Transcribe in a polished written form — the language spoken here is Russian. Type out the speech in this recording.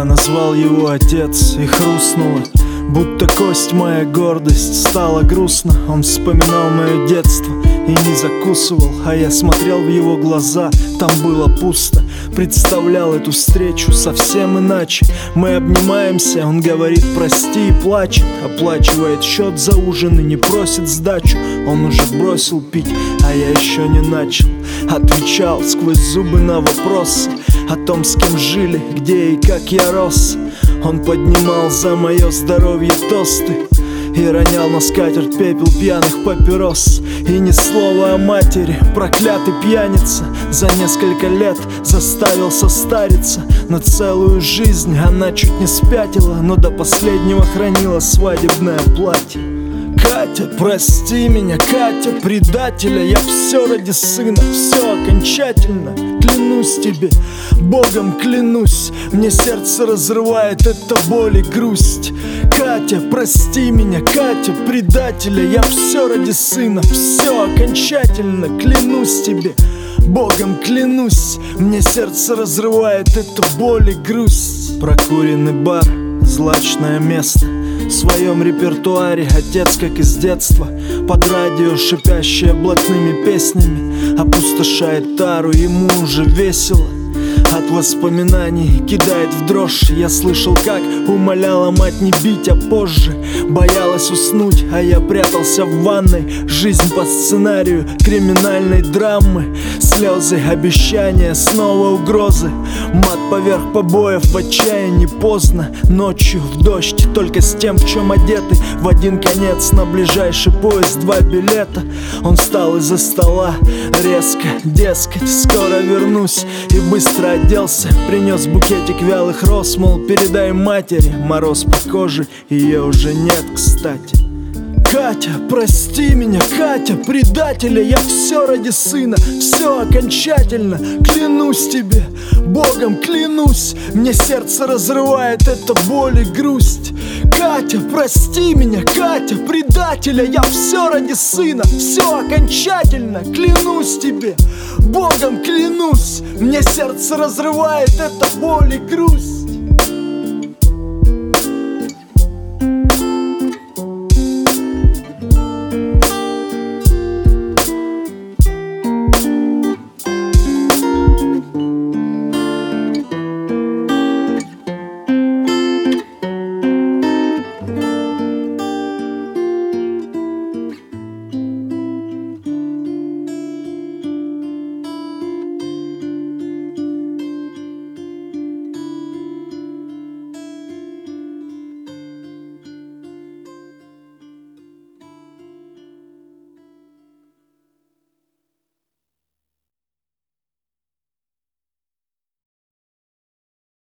Я назвал его отец и хрустнуло, будто кость моя гордость. Стало грустно, он вспоминал мое детство и не закусывал, а я смотрел в его глаза, там было пусто. Представлял эту встречу совсем иначе. Мы обнимаемся, он говорит прости и плачет. Оплачивает счет за ужин и не просит сдачу. Он уже бросил пить, а я еще не начал. Отвечал сквозь зубы на вопросы о том, с кем жили, где и как я рос. Он поднимал за мое здоровье тосты и ронял на скатерть пепел пьяных папирос. И ни слова о матери, проклятый пьяница. За несколько лет заставил состариться. На целую жизнь она чуть не спятила, но до последнего хранила свадебное платье. Катя, прости меня, Катя, предателя. Я все ради сына, все окончательно. Клянусь тебе, Богом клянусь, мне сердце разрывает эта боль и грусть. Катя, прости меня, Катя, предателя. Я все ради сына, все окончательно. Клянусь тебе, Богом клянусь, мне сердце разрывает эта боль и грусть. Прокуренный бар, злачное место. В своем репертуаре отец, как из детства. Под радио шипящее блатными песнями опустошает тару, ему уже весело. От воспоминаний кидает в дрожь. Я слышал, как умоляла мать не бить, а позже боялась уснуть, а я прятался в ванной. Жизнь по сценарию криминальной драмы. Слезы, обещания, снова угрозы. Мат поверх побоев, в отчаянии поздно. Ночью в дождь, только с тем, в чем одеты. В один конец на ближайший поезд 2 билета. Он встал из-за стола резко, дескать, скоро вернусь. И быстро оделся, принес букетик вялых роз. Мол, передай матери, мороз по коже, ее уже нет, кстати. Катя, прости меня, Катя, предателя. Я все ради сына, все окончательно. Клянусь тебе, Богом клянусь, мне сердце разрывает эта боль и грусть. Катя, прости меня, Катя, предателя. Я все ради сына, все окончательно. Клянусь тебе, Богом клянусь, мне сердце разрывает эта боль и грусть.